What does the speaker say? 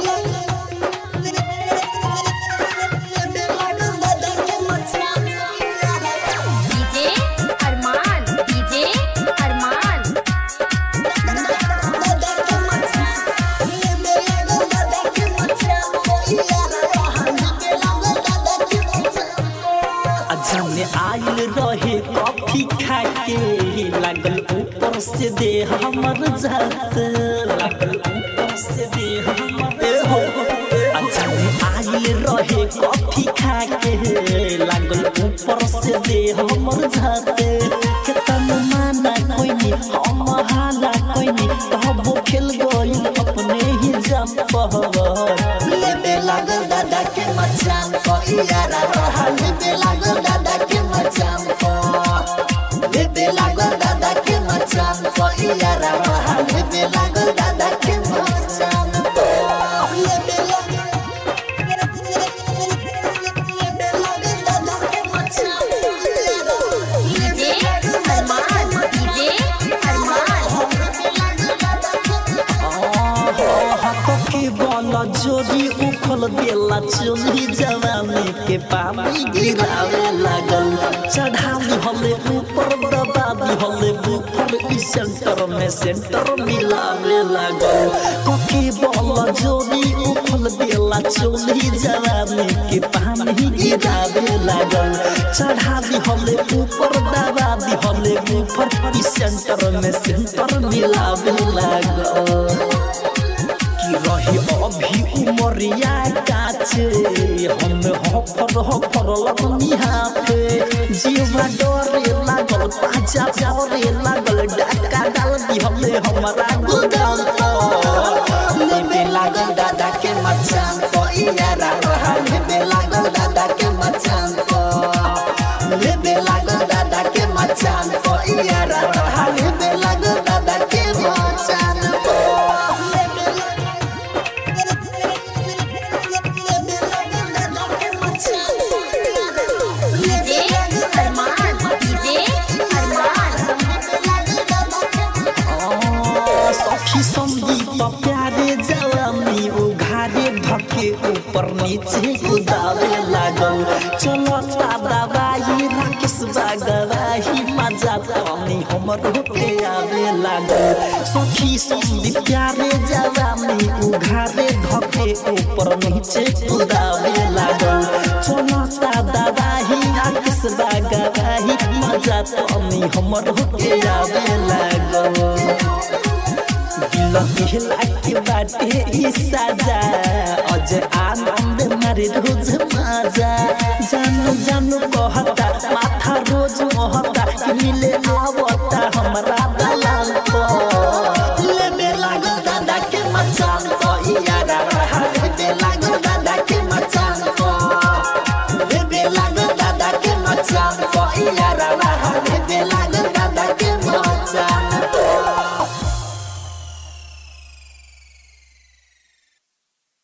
आइल रहे कॉफी खा के लागल ऊपर से दे हमर जात लागल ऊपर से दे हमर हो अच्छा आइल रहे कॉफी खा के लागल ऊपर से दे हमर जात केतन माना कोई नहीं हम हाला कोई नहीं तब खेल गइल अपने ही जम पहर लेबे लागल दादा के मचान को यारा रहा लेबे लागल दादा के मचान को लेबे लागल दादा के मचान को यारा रहा लेबे लागल दादा के मचान को लेबे लागल दादा के मचान डीजे अरमान डीजे अरमान के बोला जोरी उखल देला चोली जवानी के पानी गिरावे लागल चढ़ावी हले ऊपर दबावी हले ऊपर ई सेंटर में सेंटर मिलावे लागल के बोला जोरी उखल देला चोली जवानी के पानी गिरावे लागल चढ़ावी हले ऊपर दबावी हले ऊपर ई सेंटर में सेंटर मिलावे लागल रही अभी उमरिया काचे हम हफर लगनी हाथे जीवा डरे लागल पाजा डरे लागल डाका डाल दी हमें हमारा गोदाम लेबे लागल दादा के मचान को यारा रहा लेबे लागल दादा के मचान को लेबे लागल दादा के मचान को यारा रहा लेबे लागल दादा के मचान को सखी संदीप प्यारे जवानी उघारे धके ऊपर नीचे कुदावे लागल चलता दवाई राकेश बागवाही मजा पानी हमर होके आवे लागल सखी संदीप प्यारे जवानी उघारे धके ऊपर नीचे कुदावे लागल चलता दवाई राकेश बागवाही मजा पानी हमर होके आवे लागल के बाटे ई साजा अज आनंद मारे रोज मजा जानू जानू कहता माथा रोज महता मिले आवता हमरा दलाल को लेबे लागल दादा के मचान को यारा रहा लेबे लागल दादा के मचान को लेबे लागल दादा के मचान को यारा रहा लेबे